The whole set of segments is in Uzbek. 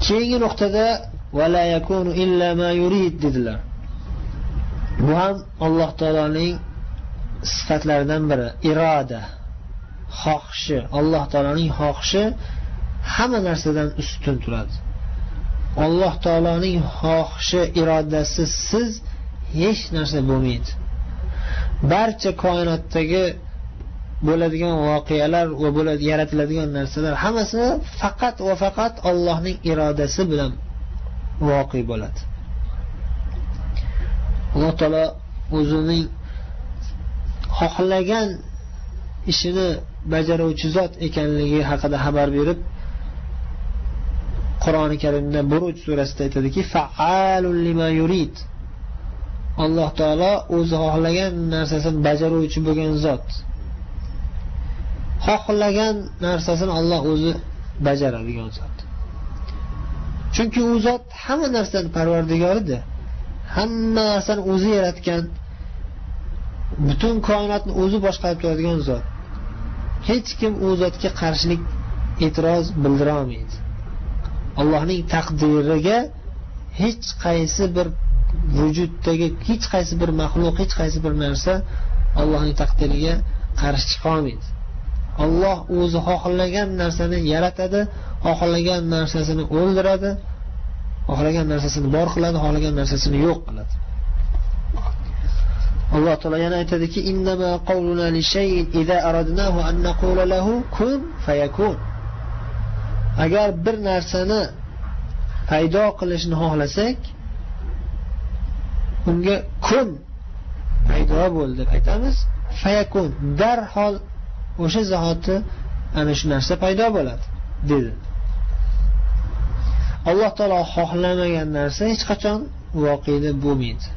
Keyingi nuqtada wala yakunu illa ma yurid dedilar. Bu ham Alloh taolaning sifatlaridan biri, iroda, xohishi. Alloh taolaning xohishi hamma narsadan ustun turadi. Alloh taolaning xohishi, irodasi siz hech narsa bo'lmaydi. Barcha koinotdagi bo'ladigan voqealar va yaratiladigan narsalar hammasi faqat va faqat Allohning irodasi bilan voqe bo'ladi. Alloh taolo o'zining xohlagan ishini bajaruvchi zot ekanligi haqida xabar berib, Qur'oni Karimda Buruj surasida aytadiki, fa'alul lima yurid. Alloh taolo o'zi xohlagan narsasini bajaruvchi bo'lgan zot. Xohlagan narsasini Alloh o'zi bajaradigan zot. Chunki u zot hamma narsaning parvardigoridir. Hamma narsani o'zi yaratgan, butun koinotni o'zi boshqarib turadigan zot. Hech kim u zotga qarshilik, e'tiroz bildira olmaydi. Allohning taqdiriga hech qaysi bir vujuddagi hech qaysi bir maxluq, hech qaysi bir narsa Allohning taqdiriga qarshi chiqa olmaydi. Alloh o'zi xohlagan narsani yaratadi, xohlagan narsasini o'ldiradi, xohlagan narsasini bor qiladi, xohlagan narsasini yo'q qiladi. Alloh taolo yana aytadiki, innama qawluna li shay'in idza aradnahu an naqula lahu kun fayakun. Agar bir narsani paydo qilishni xohlasak, unga kun paydo bo'l deb aytamiz, fayakun, darhol o'sha zahoti ana shu narsa paydo bo'ladi dedi. Alloh taolo xohlamagan narsa hech qachon voqeda bo'lmaydi.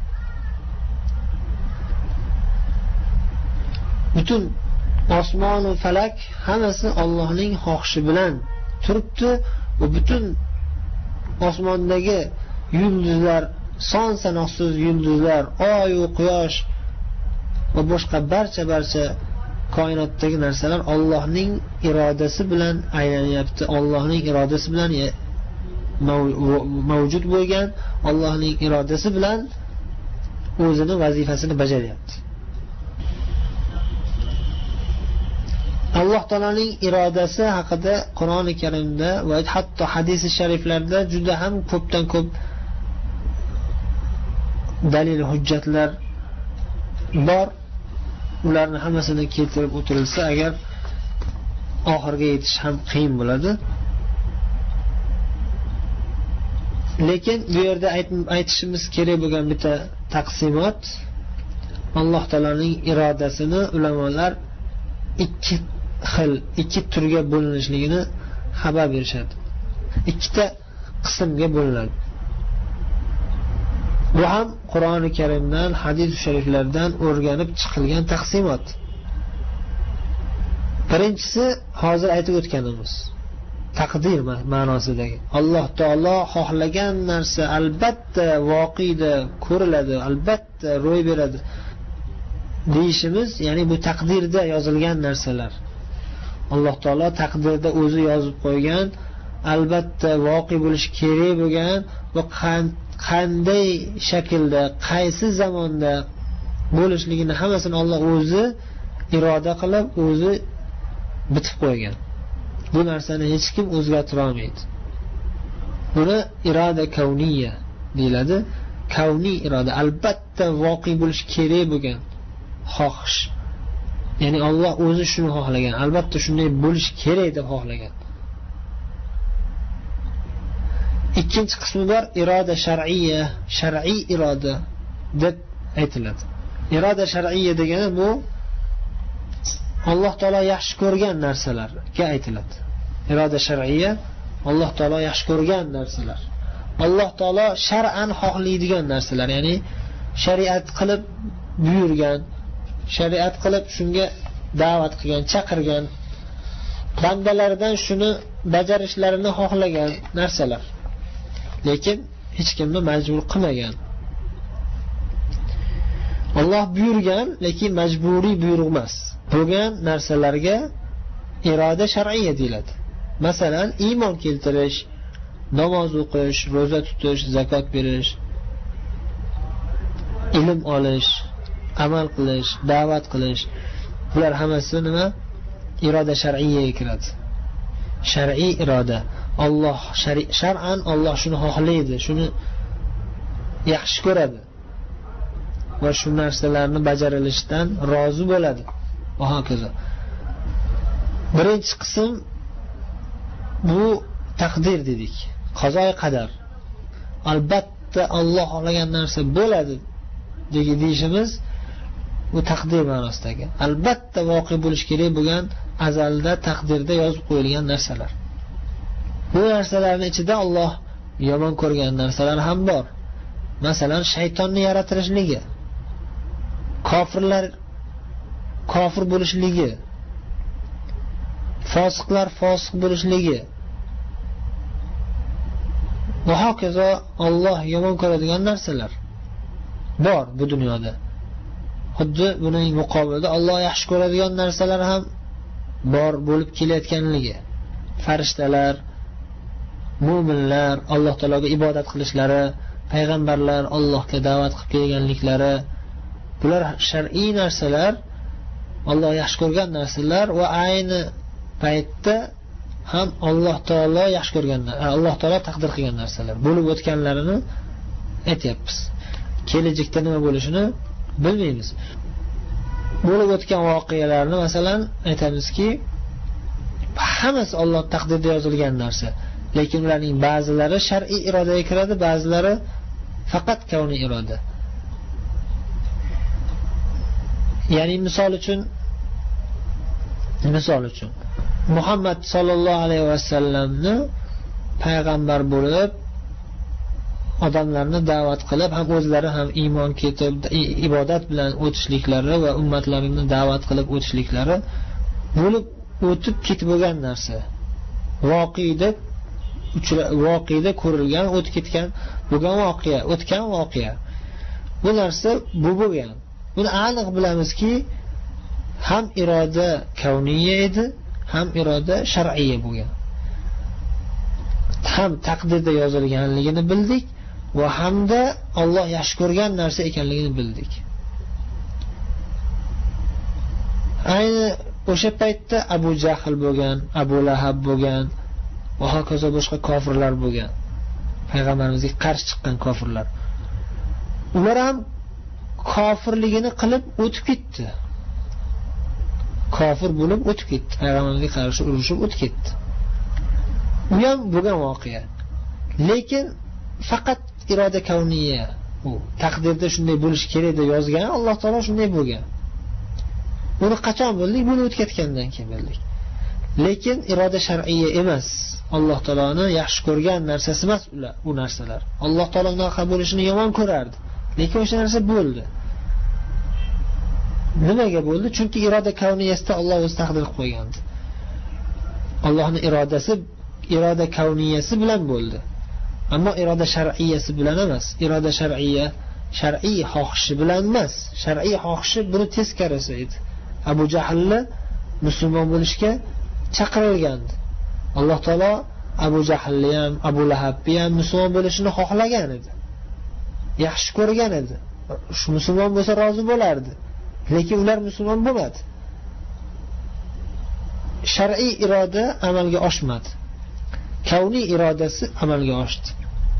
Butun osmon va falak hammasi Allohning xohishi bilan turibdi va butun osmondagi yulduzlar, son sanoqsiz yulduzlar, oy va quyosh va boshqa barcha koinotdagi narsalar Allohning irodasi bilan aylanyapti. Allohning irodasi bilan mavjud bo'lgan, Allohning irodasi bilan o'zini vazifasini bajaryapti. Alloh taolaning irodasi haqida Qur'oni Karimda va hatto hadis-i shariflarda juda ham ko'pdan ko'p dalil, hujjatlar bor. Ularni hammasini keltirib o'tirilsa, agar oxirga yetish ham qiyin bo'ladi. Lekin bu yerda aytishimiz kerak bo'lgan bitta taqsimot, Alloh taolaning irodasini ulamolar ikki turga bo'linishligini xabar berishadi. Ikkita qismga bo'linadi. Bu ham Qur'oni Karimdan, hadis shariflardan o'rganib chiqilgan taqsimot. Birinchisi hozir aytib o'tganimiz, taqdir ma'nosidagi. Alloh taolo xohlagan narsa albatta voqeda ko'riladi, albatta ro'y beradi deyishimiz, ya'ni bu taqdirda yozilgan narsalar. Alloh taolo taqdirda o'zi yozib qo'ygan, albatta voqe bo'lishi kerak bo'lgan va qanday shaklda, qaysi zamonda bo'lishligini hammasini Alloh o'zi iroda qilib, o'zi bitib qo'ygan. Bu narsani hech kim o'zgartira olmaydi. Buni iroda kavniya deyiladi. Kavniy iroda, albatta voqe bo'lishi kerak bo'lgan xohish. Ya'ni Alloh o'zi shuni xohlagan, albatta shunday bo'lishi kerak deb xohlagan. Ikkinchi qismi bor, iroda shar'iyya, shar'iy iroda deb aytiladi. Iroda shar'iyya degani bu Alloh taolo yaxshi ko'rgan narsalarga aytiladi. Iroda shar'iyya Alloh taolo yaxshi ko'rgan narsalar. Alloh taolo shar'an xohlaydigan narsalar, ya'ni shariat qilib buyurgan, shariat qilib shunga da'vat qilgan, chaqirgan, bandalaridan shuni bajarishlarini xohlagan narsalar. Lekin hech kimni majbur qilmagan. Alloh buyurgan, lekin majburiy buyruq emas. Bo'lgan narsalarga iroda shar'iyya deyiladi. Masalan, iymon keltirish, namoz o'qish, ro'za tutish, zakot berish, ilm olish, amal qilish, da'vat qilish, bular hammasi nima? Iroda shar'iyyaga kiradi. Shar'iy iroda. Alloh shar'an Alloh shuni xohlaydi, shuni yaxshi ko'radi va shu narsalarni bajarilishidan rozi bo'ladi va hokazo. Birinchi qism bu taqdir dedik, qazoi qadar. Albatta Alloh xohlagan narsa bo'ladi deyishimiz bu taqdir ma'nosidagi. Albatta voqe bo'lish kerak bo'lgan azalda taqdirda yozib qo'yilgan narsalar. Bu narsalarning ichida Alloh yomon ko'rgan narsalar ham bor. Masalan, shaytonni yaratilishligi, kofirlar kofir bo'lishligi, fosiqlar fosiq bo'lishligi va hokazo Alloh yomon ko'radigan narsalar bor bu dunyoda. Xuddi buning muqobilida Alloh yaxshi ko'radigan narsalar ham bor bo'lib kelayotganligi. Farishtalar, mu'minlar Alloh taologa ibodat qilishlari, payg'ambarlar Allohga da'vat qilib kelganliklari, bular shar'iy narsalar, Alloh yaxshi ko'rgan narsalar va ayni paytda ham Alloh taolo yaxshi ko'rgan, Alloh taolo taqdir qilgan narsalar bo'lib o'tganlarini aytyapmiz. Kelajakda nima bo'lishini bilmaymiz. Bo'lib o'tgan voqealarni masalan aytamizki, hammasi Alloh taqdirida yozilgan narsa. Lekin ularning ba'zilari shar'iy irodaga kiradi, ba'zilari faqat kavniy iroda. Ya'ni misol uchun Muhammad sallallohu alayhi vasallamni payg'ambar bo'lib odamlarni da'vat qilib, ham o'zlari ham iymon keltirib ibodat bilan o'tishliklari va ummatlarini da'vat qilib o'tishliklari bo'lib o'tib ketib bo'lgan narsa. Voqeda ko'rilgan, o'tib ketgan bo'lgan voqea, o'tgan voqea. Bu narsa bu bo'lgan. Buni aniq bilamizki, ham iroda kavniyya edi, ham iroda shar'iyya bo'lgan. Ham taqdirda yozilganligini bildik va hamda Alloh yaxshi ko'rgan narsa ekanligini bildik. Ayni o'sha paytda Abu Jahl bo'lgan, Abu Lahab bo'lgan va hokazo boshqa kofirlar bo'lgan. Payg'ambarimizga qarshi chiqqan kofirlar. Ular ham kofirligini qilib o'tib ketdi. Kofir bo'lib o'tib ketdi. Payg'ambarimizga qarshi urushib o'tib ketdi. Bu ham bo'lgan voqea. Lekin faqat iroda kavniyya, u taqdirda shunday bo'lish kerak deb yozgan, Alloh taolo shunday bo'lgan. Buni qachon bildik? Buni o'tkazgandan keyin bildik. Lekin iroda shar'iyya emas. Alloh taoloni yaxshi ko'rgan narsasi emas ular, u narsalar. Alloh taolo unaqa bo'lishini yomon ko'rardi. Lekin o'sha narsa bo'ldi. Nimaga bo'ldi? Chunki iroda kavniyyasida Alloh o'zi taqdir qilib qo'ygandi. Allohning iroda kavniyyasi bilan bo'ldi. Ammo iroda shar'iyyasi bilan emas. Iroda shar'iyya shar'iy xohishi bilan emas. Shar'iy xohishi buni teskarisi edi. Abu Jahlni musulmon bo'lishga chaqirilgandi. Alloh taolo Abu Jahlni ham, Abu Lahabni ham musulmon bo'lishini xohlagan edi. Yaxshi ko'rgan edi. Shu musulmon bo'lsa rozi bo'lardi. Lekin ular musulmon bo'lmadi. Shar'iy iroda amalga oshmadi. Kavniy irodasi amalga oshdi.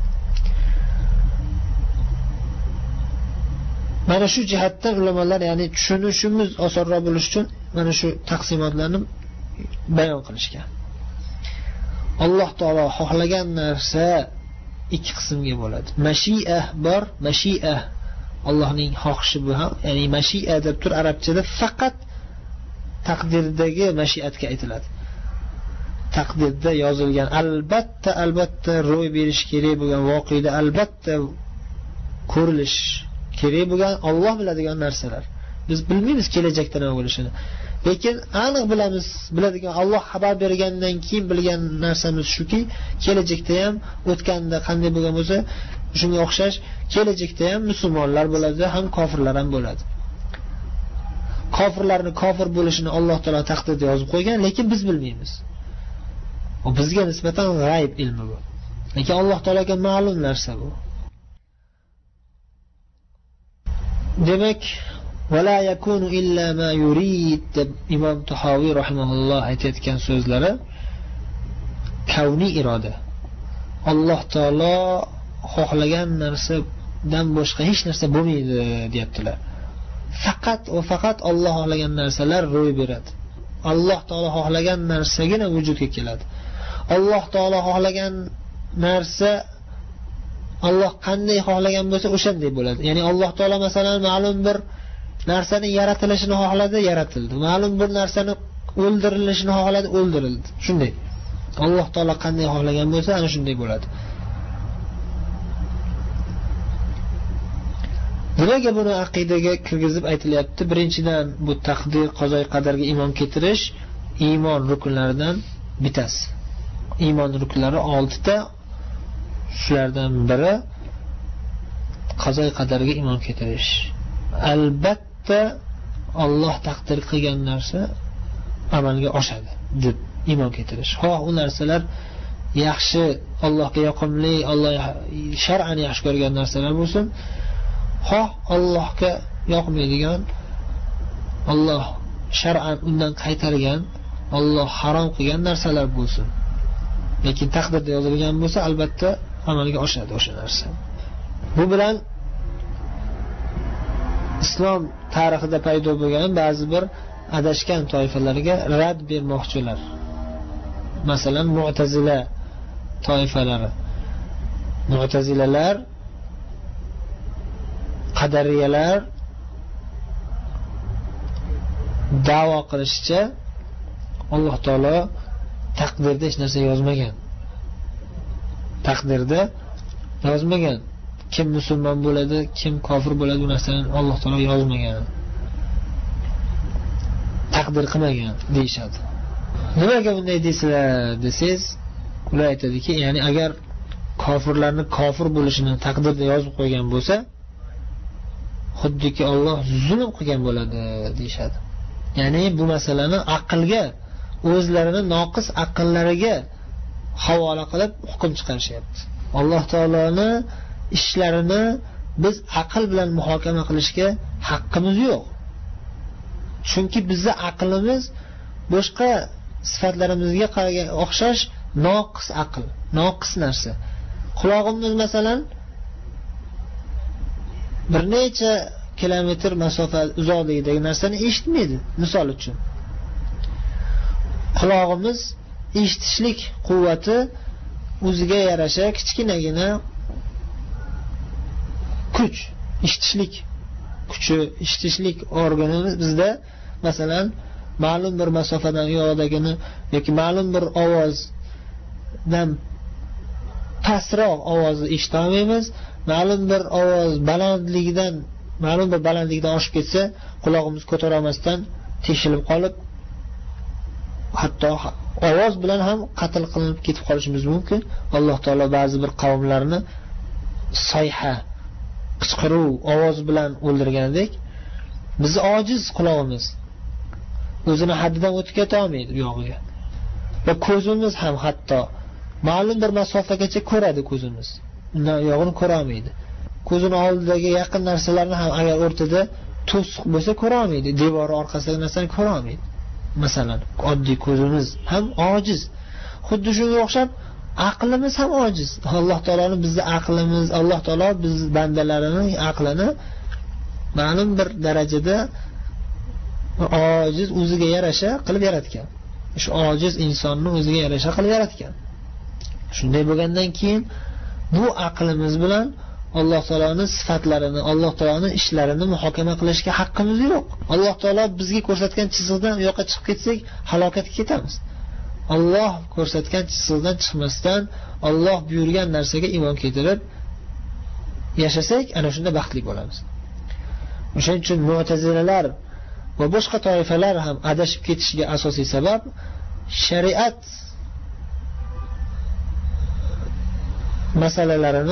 Mana shu jihatdan ulamolar, ya'ni tushunishimiz osonroq bo'lish uchun mana shu taqsimotlarni bayon qilishgan. Alloh taolo xohlagan narsa ikki qismga bo'ladi. Mashi'a bor, mashi'a Allohning xohishi bu ham, ya'ni mashi'a deb tur arabchada faqat taqdirdagi mashiatga aytiladi. Taqdirda yozilgan, albatta ro'y berish kerak bo'lgan voqeda albatta ko'rilish kerak bo'lgan Alloh biladigan narsalar. Biz bilmaymiz kelajakda nima bo'lishini. Lekin aniq biladigan Alloh xabar bergandan keyin bilgan narsamiz shuki, kelajakda ham o'tganda qanday bo'lgan bo'lsa, shunga o'xshash kelajakda ham musulmonlar bo'ladi, ham kofirlar ham bo'ladi. Kofirlarning kofir bo'lishini Alloh taolo taqdirda yozib qo'ygan, lekin biz bilmaymiz. O bizga nisbatan g'ayb ilmi bu. lekin Alloh taologa ma'lum narsa bu. Demak, wala yakunu illa ma yurid deb Imom Tahoviy rahimahulloh aytayotgan so'zlari kavniy iroda. Alloh taolo xohlagan narsadan boshqa hech narsa bo'lmaydi deyaptilar. Faqat va faqat Alloh xohlagan narsalar ro'y beradi. Alloh taolo xohlagan narsagina vujudga keladi. Alloh taolo xohlagan narsa Alloh qanday xohlagan bo'lsa o'shanday bo'ladi. Ya'ni Alloh taolo masalan ma'lum bir narsaning yaratilishini xohladi, yaratildi. Ma'lum bir narsani o'ldirilishini xohladi, o'ldirildi. Shunday. Alloh taolo qanday xohlagan bo'lsa, ana shunday bo'ladi. Nimaga buni aqidaga kirgizib aytilyapti? Birinchidan, bu taqdir, qazo qadarga iymon keltirish iymon rukunlaridan bittasi. Iymon rukunlari 6 ta. Shulardan biri qazo qadarga iymon keltirish. Albatta Alloh taqdir qilgan narsa amalga oshadi deb iymon keltirish. U narsalar yaxshi, Allohga yoqimli, Alloh shar'an yaxshi ko'rgan narsalar bo'lsin. Allohga yoqmaydigan, Alloh shar'an undan qaytargan, Alloh harom qilgan narsalar bo'lsin. Lekin taqdirda yozilgan bo'lsa, albatta amalga oshadi o'sha narsa. Bu bilan islom tarixida paydo bo'lgan ba'zi bir adashgan toifalarga rad bermoqchilar. Masalan, Mu'tazila toifalari. Mu'tazilalar, qadariyalar da'vo qilishicha Alloh taolo taqdirda hech narsa yozmagan. Taqdirda yozmagan. Kim musulmon bo'ladi, kim kofir bo'ladi, bu narsani Alloh taolo yozmagan. Taqdir qilmagan deyshadi. Nimaga bunday deysizlar desangiz, ular aytadiki, ya'ni agar kofirlarni kofir bo'lishini taqdirda yozib qo'ygan bo'lsa, xuddiki Alloh zulm qilgan bo'ladi deyshadi. Ya'ni bu masalani aqlga, o'zlarini noqis aqllariga havola qilib hukm chiqarishyapti. Alloh taoloni ishlarini biz aql bilan muhokama qilishga haqqimiz yo'q. Chunki bizning aqlimiz boshqa sifatlarimizga o'xshash noqis aql, noqis narsa. Quloqimiz masalan bir necha kilometr masofa uzoqlikdagi narsani eshitmaydi, misol uchun. Quloqimiz eshitishlik quvvati o'ziga yarasha kichkinagina kuch, eshitishlik kuchi, eshitishlik organimiz bizda masalan ma'lum bir masofadan yo'qdagini yoki ma'lum bir ovozdan pastroq ovozni eshita olmaymiz. Ma'lum bir ovoz balandlikdan oshib ketsa, quloqimiz ko'tara olmasdan teshilib qolib, hatto ovoz bilan ham qatl qilinib ketib qolishimiz mumkin. Alloh taolo ba'zi bir qavmlarni sayha, qichqiruv ovoz bilan o'ldirgandek, bizni ojiz quloqimiz o'zini haddidan o'tib keta olmaydi bu yog'iga. Va ko'zimiz ham hatto ma'lum bir masofagacha ko'radi ko'zimiz. Undan yog'ini ko'ra olmaydi. Ko'zini oldidagi yaqin narsalarni ham agar o'rtada to'siq bo'lsa ko'ra olmaydi. Devor orqasidagi narsani ko'ra olmaydi. Masalan, oddiy ko'zimiz ham ojiz. Xuddi shunga o'xshab aqlimiz ham ojiz. Alloh taoloning bizning aqlimiz, Alloh taolo biz bandalarining aqlini ma'lum bir darajada ojiz o'ziga yarasha qilib yaratgan. Shu ojiz insonni o'ziga yarasha qilib yaratgan. Shunday bo'lgandan keyin bu aqlimiz bilan Alloh taoloning sifatlarini, Alloh taoloning ishlarini muhokama qilishga haqqimiz yo'q. Alloh taolo bizga ko'rsatgan chiziqdan u yoqqa chiqib ketsak, halokatga ketamiz. Alloh ko'rsatgan chiziqdan chiqmasdan, Alloh buyurgan narsaga iymon keltirib yashasak, ana shunda baxtli bo'lamiz. O'shaning uchun Mu'tazilalar va boshqa toifalar ham adashib ketishiga asosiy sabab shariat masalalarini,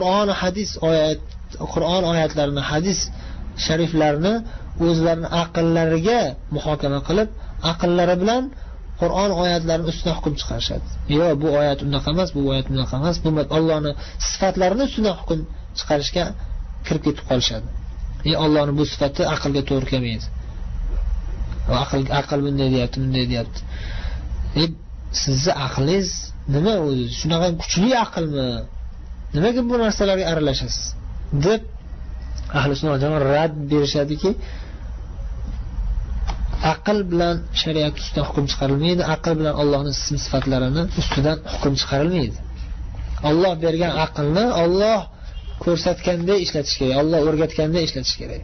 Qur'on oyatlarini, hadis shariflarini o'zlarining aqllariga muhokama qilib, aqllari bilan Qur'on oyatlarini ustidan hukm chiqarishadi. Yo, bu oyat unaqa emas, bu oyat unaqa emas, bu Allohning sifatlarini ustidan hukm chiqarishga kirib ketib qolishadi. Allohning bu sifati aqlga to'g'ri kelmaydi. Aql bunday deyapti. Sizni aqlingiz nima o'zi? Shunaqa kuchli aqlmi? Nimaga bu narsalarga aralashasiz? deb ahli sunna va jamoa rad berishadiki, aql bilan shariat ustidan hukm chiqarilmaydi, aql bilan Allohning ism sifatlarini ustidan hukm chiqarilmaydi. Alloh bergan aqlni Alloh ko'rsatganda ishlatish kerak, Alloh o'rgatganda ishlatish kerak.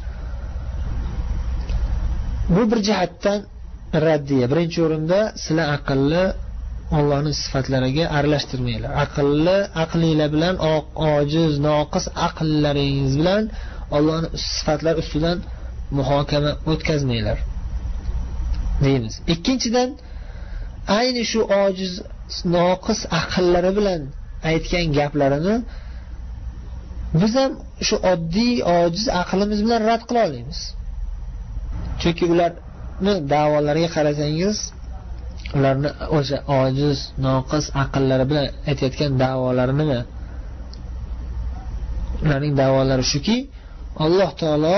Bu bir jihatdan raddiya. Birinchi o'rinda sizlar aqlni Allohning sifatlariga aralashtirmanglar. Aqlinglar bilan ojiz, noqis aqllaringiz bilan Allohning sifatlari ustidan muhokama o'tkazmanglar deymiz. Ikkinchidan, ayni shu ojiz, noqis aqllari bilan aytgan gaplarini biz ham shu oddiy ojiz aqlimiz bilan rad qila olamiz. Chunki ularni da'volariga qarasangiz, ularni o'sha ojiz, noqis aqllari bilan aytayotgan da'volari nima? Ularning da'volari shuki, Alloh taolo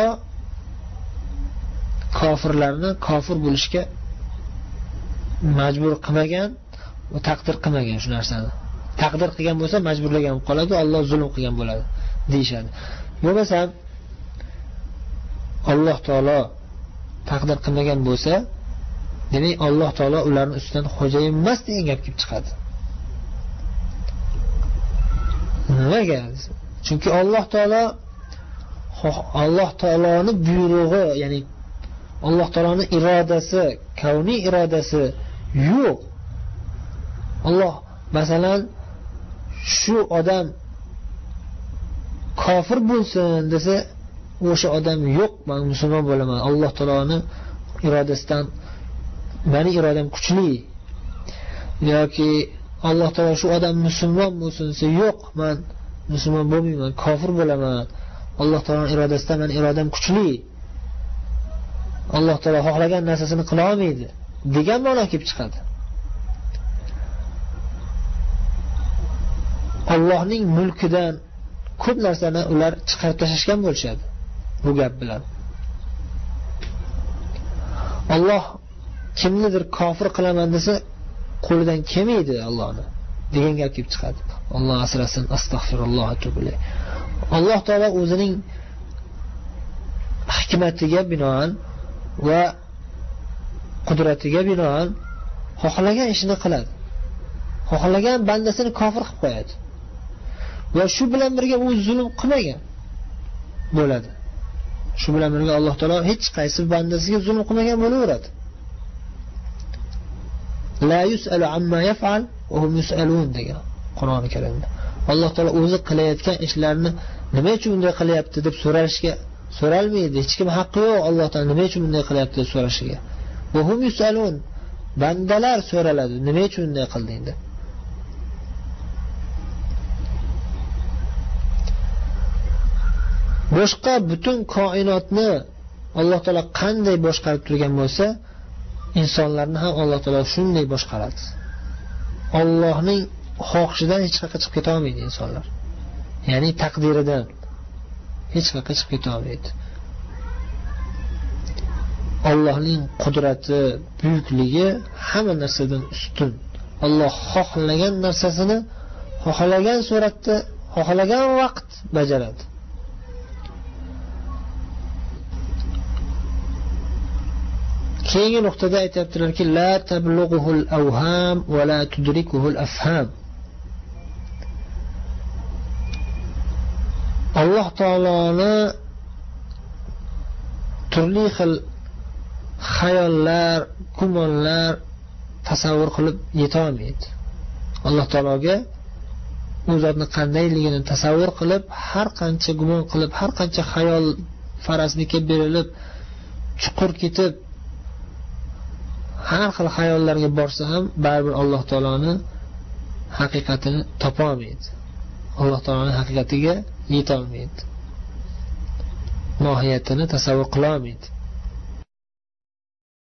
kofirlarni kofir bo'lishga majbur qilmagan va taqdir qilmagan shu narsani. Taqdir qilgan bo'lsa majburlagan qoladi, Alloh zulm qilgan bo'ladi deyshadi. Bo'lmasa Alloh taolo taqdir qilmagan bo'lsa, demak Alloh taolo ularning ustidan xo'jayin emas degan gap kelib chiqadi. Nimaga? Chunki Alloh taoloning buyrug'i, ya'ni Alloh taoloning irodasi, kavniy irodasi yo'q. Alloh masalan shu odam kofir bo'lsin desa, o'sha odam yo'q, men musulmon bo'laman. Alloh taoloning irodasidan meni irodam kuchli. Yoki Alloh taolo shu odam musulmon bo'lsin desa, yo'q, men musulmon bo'lmayman, kofir bo'laman. Alloh taoloning irodasidan meni irodam kuchli. Alloh taolo xohlagan narsasini qila olmaydi degan ma'no kelib chiqadi. Allohning mulkidan ko'p narsani ular chiqarib tashlashgan bo'lishadi bu gap bilan. Alloh kimnidir kofir qilaman desa, qo'lidan kelmaydi Allohni degan gap kelib chiqadi. Alloh asrasin, astagfirulloh atubilay. Alloh taolo o'zining hikmatiga binoan va qudratiga binoan xohlagan ishini qiladi. Xohlagan bandasini kofir qilib qo'yadi. Va shu bilan birga u zulm qilmagan bo'ladi. Shu bilan birga Alloh taolo hech qaysi bandasiga zulm qilmagan bo'laveradi. La yus'alu amma yaf'al va hum yus'alun degan Qur'oni Karimda. Alloh taolo o'zi qilayotgan ishlarni nima uchun bunday qilyapti deb so'ralmaydi. Hech kim haqqi yo'q Alloh taolo nima uchun bunday qilyapti deb so'rashiga. Va hum yus'alun, bandalar so'raladi, nima uchun bunday qilding deb. Boshqa butun koinotni Alloh taolo qanday boshqarib turgan bo'lsa, insonlarni ham Alloh taolo shunday boshqaradi. Allohning xohishidan hech qayerga chiqib keta olmaydi insonlar. Ya'ni taqdiridan hech qayerga chiqib keta olmaydi. Allohning qudrati, buyukligi hamma narsadan ustun. Alloh xohlagan narsasini xohlagan suratda, xohlagan vaqt bajaradi. Keyingi nuqtada aytibdilarki, la tablughuhul awham va la tudrikuhul afham. Alloh taoloni turli xil xayollar, gumonlar tasavvur qilib yeta olmaydi. Alloh taologa u zotning qandayligini tasavvur qilib, har qancha gumon qilib, har qancha xayol farazlikka berilib, chuqur ketib, har xil xayollarga borsa ham baribir Alloh taoloni haqiqatini topa olmaydi. Alloh taoloning haqiqatiga yeta olmaydi. Mohiyatini tasavvur qila olmaydi.